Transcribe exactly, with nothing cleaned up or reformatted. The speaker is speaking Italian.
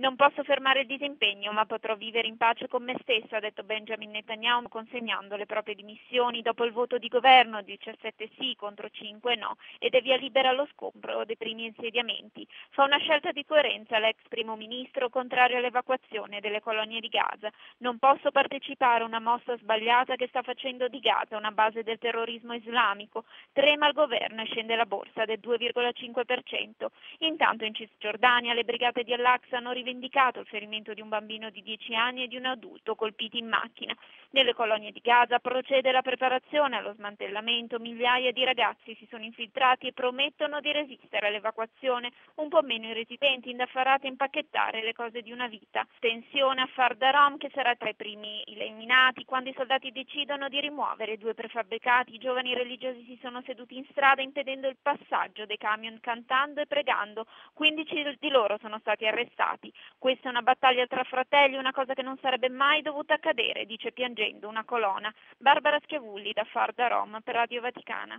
Non posso fermare il disimpegno, ma potrò vivere in pace con me stesso, ha detto Benjamin Netanyahu consegnando le proprie dimissioni dopo il voto di governo, diciassette sì contro cinque no, ed è via libera allo scontro dei primi insediamenti. Fa una scelta di coerenza l'ex primo ministro contrario all'evacuazione delle colonie di Gaza. Non posso partecipare a una mossa sbagliata che sta facendo di Gaza una base del terrorismo islamico. Trema il governo e scende la borsa del due virgola cinque per cento. Intanto in Cisgiordania le brigate di Al-Aqsa hanno rivendicato il ferimento di un bambino di dieci anni e di un adulto colpiti in macchina. Nelle colonie di Gaza procede la preparazione allo smantellamento, migliaia di ragazzi si sono infiltrati e promettono di resistere all'evacuazione, un po' meno i residenti indaffarati a impacchettare le cose di una vita. Tensione a Far Darom che sarà tra i primi eliminati quando i soldati decidono di rimuovere due prefabbricati. I giovani religiosi si sono seduti in strada impedendo il passaggio dei camion cantando e pregando. quindici di loro sono stati arrestati. Questa è una battaglia tra fratelli, una cosa che non sarebbe mai dovuta accadere, dice piangendo una colonna. Barbara Schiavulli da Far Darom per Radio Vaticana.